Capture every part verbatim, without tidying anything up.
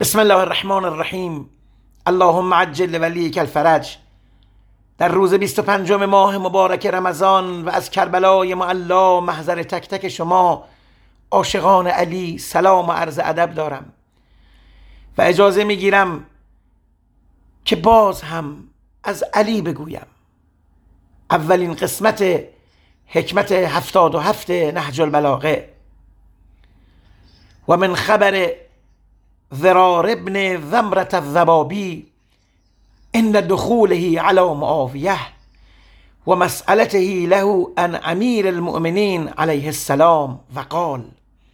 بسم الله الرحمن الرحیم. اللهم عجل لولیک الفرج. در روز بیست و پنجم ماه مبارک رمضان و از کربلای معلا محضر تک تک شما عاشقان علی سلام و عرض ادب دارم و اجازه میگیرم که باز هم از علی بگویم. اولین قسمت حکمت هفتاد و هفت نهج البلاغه: و من خبر ضرار ابن ذمرة الضبابی عند دخوله على معاویه و مسئلته له عن امیر المؤمنین علیه السلام و قال.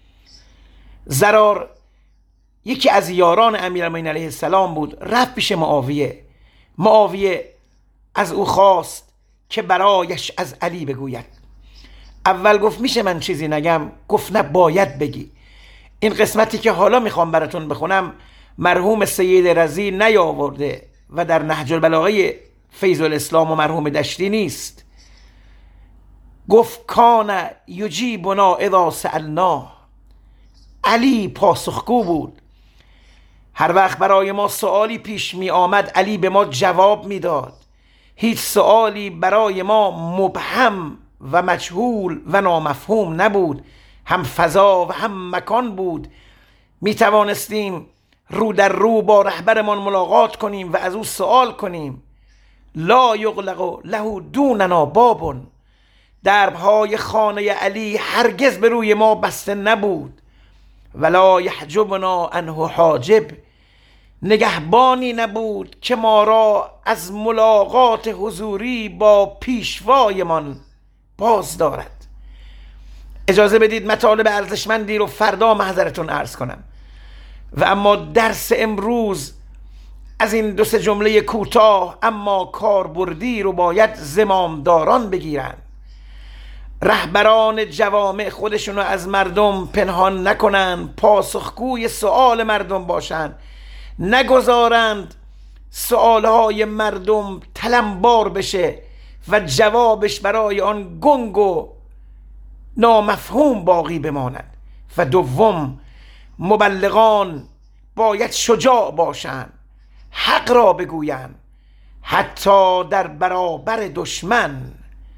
ضرار یکی از یاران امیرالمؤمنین علیه السلام بود، رفت پیش معاویه. معاویه از او خواست که برایش از علی بگوید. اول گفت میشه من چیزی نگم؟ گفت نه، باید بگی. این قسمتی که حالا میخوام براتون بخونم مرحوم سید رضی نیاورده و در نهج البلاغه فیض الاسلام و مرحوم دشتی نیست. گفت کان یجیبنا اذا سألناه. علی پاسخگو بود. هر وقت برای ما سوالی پیش می آمد علی به ما جواب میداد. هیچ سوالی برای ما مبهم و مجهول و نامفهوم نبود، هم فضا و هم مکان بود. می توانستیم رو در رو با رهبرمان ملاقات کنیم و از او سوال کنیم. لا یغلق له دوننا باب. دربهای خانه علی هرگز به روی ما بسته نبود. ولا یحجبنا عنه حاجب. نگهبانی نبود که ما را از ملاقات حضوری با پیشوایمان باز دارد. اجازه بدید مطالب ارزشمندی رو فردا محضرتون عرض کنم و اما درس امروز از این دو سه جمله کوتاه اما کاربردی رو باید زمامداران بگیرن. رهبران جوامع خودشونو از مردم پنهان نکنن، پاسخگوی سؤال مردم باشن، نگذارند سؤالهای مردم تلمبار بشه و جوابش برای آن گنگ و نامفهوم باقی بماند. و دوم، مبلغان باید شجاع باشند، حق را بگویند، حتی در برابر دشمن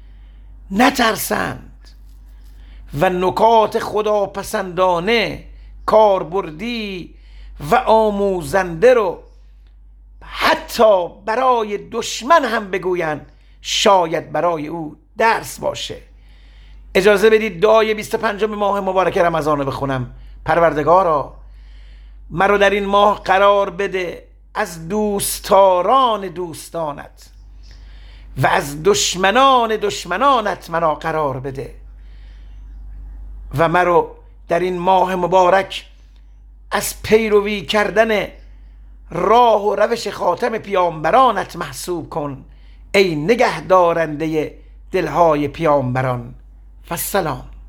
نترسند و نکات خداپسندانه، کاربردی و آموزنده رو حتی برای دشمن هم بگویند، شاید برای او درس باشه. اجازه بدید دعای بیست و پنجم ماه مبارک رمضان رو بخونم. پروردگارا مرا در این ماه قرار بده از دوستداران دوستانت و از دشمنان دشمنانت مرا قرار بده و مرا در این ماه مبارک از پیروی کردن راه و روش خاتم پیامبرانت محسوب کن ای نگهدارنده دلهای پیامبران. و السلام.